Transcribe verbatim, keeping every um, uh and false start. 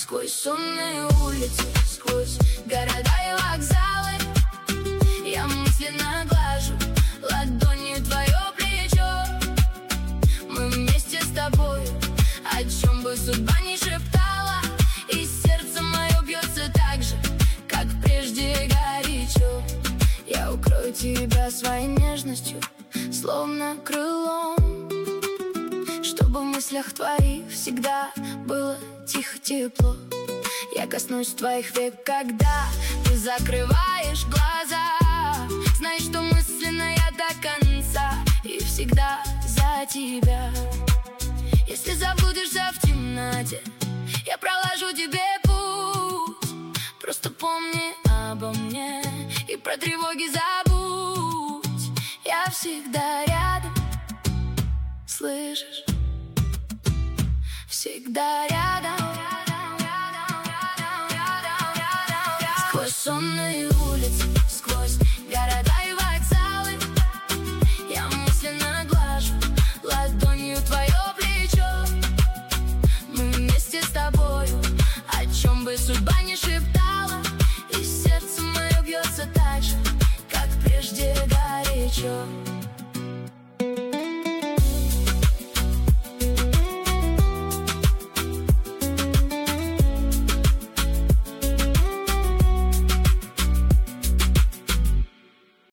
Сквозь сонные улицы, сквозь города и вокзалы я мысленно глажу ладонью твое плечо. Мы вместе с тобою, о чем бы судьба ни шептала, и сердце мое бьется так же, как прежде горячо. Я укрою тебя своей нежностью, словно крылом, чтобы в мыслях твоих всегда было тихо-тепло. Я коснусь твоих век, когда ты закрываешь глаза. Знай, что мысленно я до конца и всегда за тебя. Если заблудишься в темноте, я проложу тебе путь. Просто помни обо мне и про тревоги забудь. Я всегда рядом, слышишь? Всегда рядом. Сквозь сонные улицы, сквозь города и вокзалы я мысленно глажу ладонью твое плечо. Мы вместе с тобою, о чем бы судьба ни шептала, и сердце мое бьется так же, как прежде горячо.